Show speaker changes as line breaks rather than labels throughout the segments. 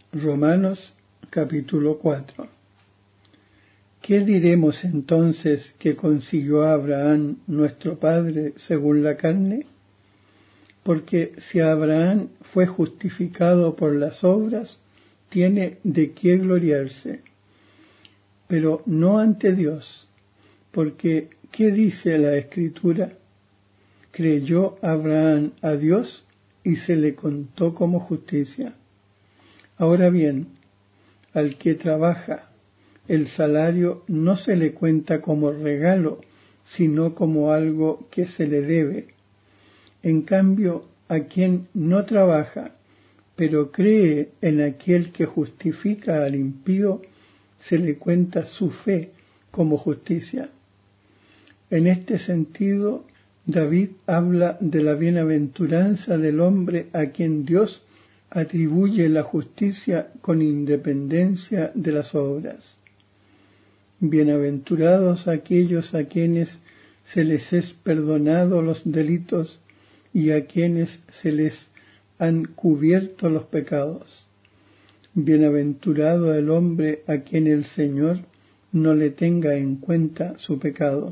Romanos capítulo 4. ¿Qué diremos entonces que consiguió Abraham nuestro padre según la carne? Porque si Abraham fue justificado por las obras, tiene de qué gloriarse, pero no ante Dios, porque ¿qué dice la Escritura? Creyó Abraham a Dios y se le contó como justicia. Ahora bien, al que trabaja, el salario no se le cuenta como regalo, sino como algo que se le debe. En cambio, a quien no trabaja, pero cree en aquel que justifica al impío, se le cuenta su fe como justicia. En este sentido, David habla de la bienaventuranza del hombre a quien Dios atribuye la justicia con independencia de las obras. Bienaventurados aquellos a quienes se les es perdonado los delitos y a quienes se les han cubierto los pecados. Bienaventurado el hombre a quien el Señor no le tenga en cuenta su pecado.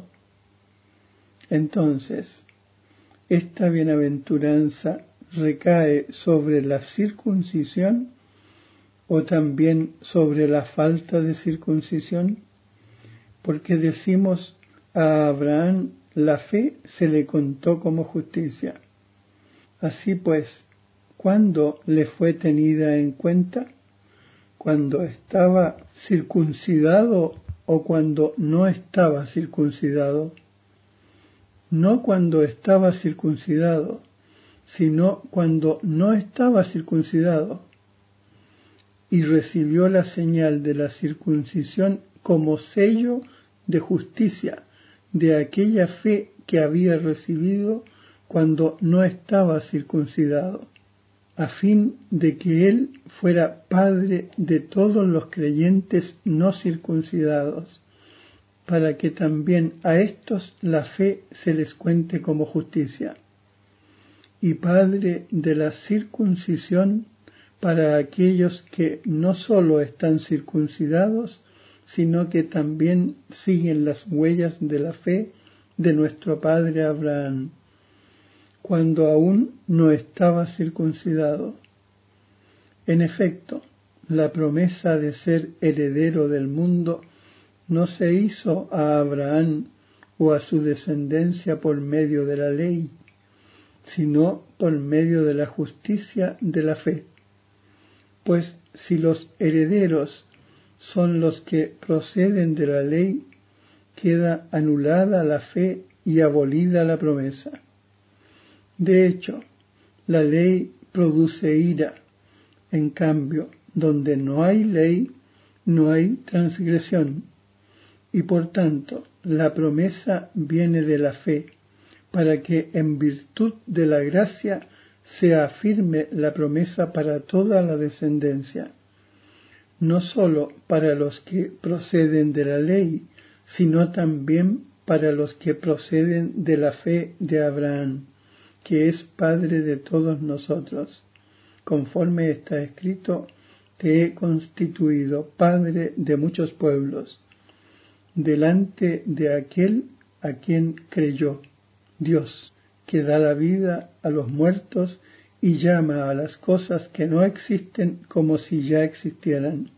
Entonces, esta bienaventuranza recae sobre la circuncisión o también sobre la falta de circuncisión, porque decimos a Abraham la fe se le contó como justicia. Así pues, ¿cuándo le fue tenida en cuenta? ¿Cuando estaba circuncidado o cuando no estaba circuncidado? No cuando estaba circuncidado, sino cuando no estaba circuncidado, y recibió la señal de la circuncisión como sello de justicia de aquella fe que había recibido cuando no estaba circuncidado, a fin de que él fuera padre de todos los creyentes no circuncidados, para que también a estos la fe se les cuente como justicia, y padre de la circuncisión para aquellos que no solo están circuncidados, sino que también siguen las huellas de la fe de nuestro padre Abraham, cuando aún no estaba circuncidado. En efecto, la promesa de ser heredero del mundo no se hizo a Abraham o a su descendencia por medio de la ley, sino por medio de la justicia de la fe. Pues si los herederos son los que proceden de la ley, queda anulada la fe y abolida la promesa. De hecho, la ley produce ira. En cambio, donde no hay ley, no hay transgresión. Y por tanto, la promesa viene de la fe, para que en virtud de la gracia se afirme la promesa para toda la descendencia, no sólo para los que proceden de la ley, sino también para los que proceden de la fe de Abraham, que es Padre de todos nosotros. Conforme está escrito, te he constituido Padre de muchos pueblos, delante de aquel a quien creyó, Dios, que da la vida a los muertos y llama a las cosas que no existen como si ya existieran.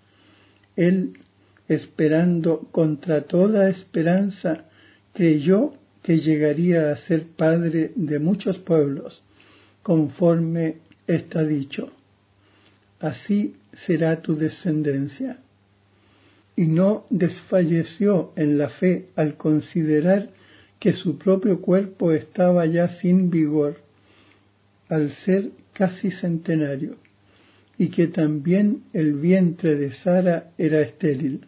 Él, esperando contra toda esperanza, creyó que llegaría a ser padre de muchos pueblos, conforme está dicho, así será tu descendencia. Y no desfalleció en la fe al considerar que su propio cuerpo estaba ya sin vigor, al ser casi centenario, y que también el vientre de Sara era estéril.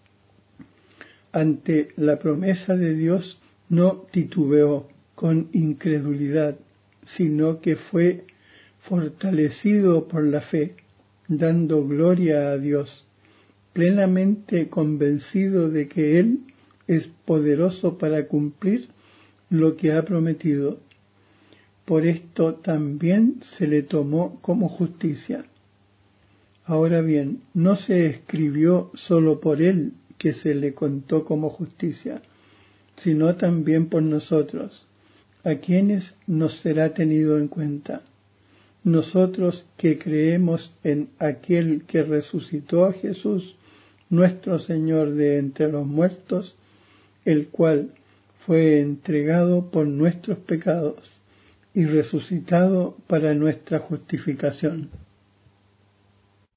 Ante la promesa de Dios no titubeó con incredulidad, sino que fue fortalecido por la fe, dando gloria a Dios, plenamente convencido de que Él es poderoso para cumplir lo que ha prometido. Por esto también se le tomó como justicia. Ahora bien, no se escribió solo por él que se le contó como justicia, sino también por nosotros, a quienes nos será tenido en cuenta. Nosotros que creemos en aquel que resucitó a Jesús, nuestro Señor de entre los muertos, el cual fue entregado por nuestros pecados y resucitado para nuestra justificación.